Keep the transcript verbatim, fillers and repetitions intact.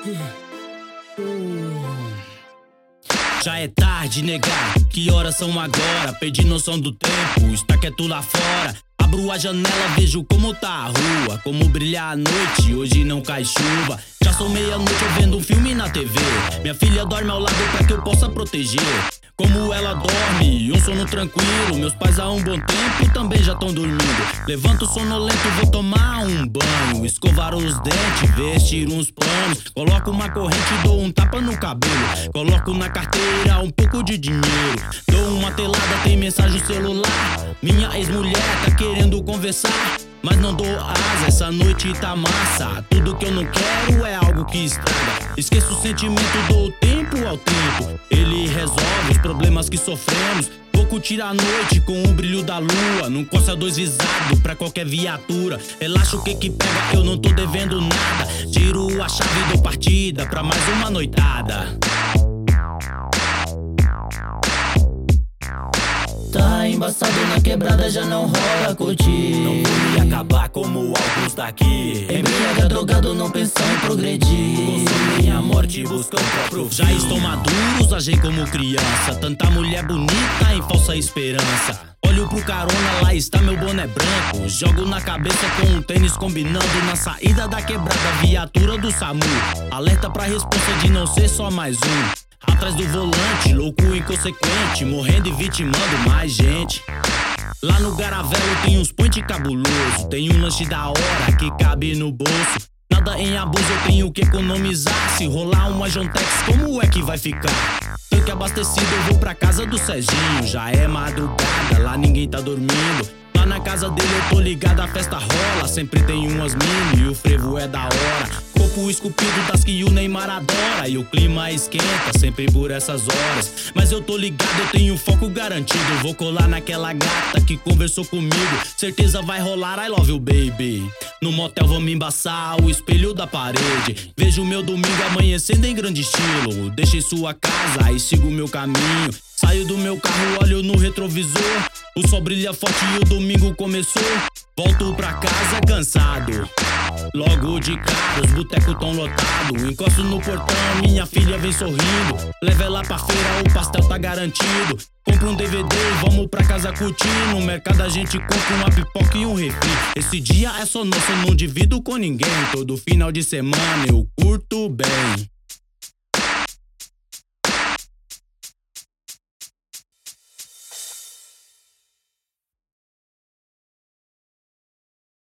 Já é tarde, negar, que horas são agora? Perdi noção do tempo, está quieto lá fora. Abro a janela, vejo como tá a rua, como brilha a noite, hoje não cai chuva. Já sou meia-noite, eu vendo um filme na T V. Minha filha dorme ao lado pra que eu possa proteger. Como ela dorme, um sono tranquilo. Meus pais há um bom tempo também já tão dormindo. Levanto sonolento, vou tomar um banho, escovar os dentes, vestir uns panos. Coloco uma corrente, dou um tapa no cabelo. Coloco na carteira um pouco de dinheiro. Dou uma telada, tem mensagem no celular. Minha ex-mulher tá querendo conversar, mas não dou asa, essa noite tá massa. Tudo que eu não quero é algo que estraga. Esqueço o sentimento, dou tempo ao tempo. Ele resolve os problemas que sofremos. Vou curtir a noite com o brilho da lua. Num Corsa dois visado pra qualquer viatura. Relaxa o que que pega, eu não tô devendo nada. Tiro a chave e dou partida pra mais uma noitada. Tá embaçado na quebrada, já não rola curtir. Não vou me acabar como alguns daqui. Embriaga, drogado, não pensam em progredir. Consumem a morte e buscam o próprio fim. Já estão maduros, agem como criança. Tanta mulher bonita em falsa esperança. Olho pro carona, lá está meu boné branco. Jogo na cabeça com um tênis combinando. Na saída da quebrada, viatura do SAMU. Alerta pra responsa de não ser só mais um. Atrás do volante, louco inconsequente, morrendo e vitimando mais gente. Lá no Garavelo tem uns point cabuloso. Tem um lanche da hora que cabe no bolso. Nada em abuso, eu tenho que economizar. Se rolar uma Jontex, como é que vai ficar? Tanque abastecido, eu vou pra casa do Serginho. Já é madrugada, lá ninguém tá dormindo. Lá na casa dele eu tô ligado, a festa rola. Sempre tem umas mini e o frevo é da hora. Corpo esculpido das que o Neymar adora. E o clima esquenta sempre por essas horas. Mas eu tô ligado, eu tenho foco garantido. Vou colar naquela gata que conversou comigo. Certeza vai rolar, I love you baby. No motel vamos embaçar o espelho da parede. Vejo meu domingo amanhecendo em grande estilo. Deixei sua casa e sigo meu caminho. Saio do meu carro, olho no retrovisor. O sol brilha forte e o domingo começou. Volto pra casa cansado. Logo de cara, os botecos tão lotados. Encosto no portão, minha filha vem sorrindo. Leva ela pra feira, o pastel tá garantido. Compro um D V D e vamos pra casa curtir. No mercado a gente compra uma pipoca e um refri. Esse dia é só nosso, eu não divido com ninguém. Todo final de semana eu curto bem.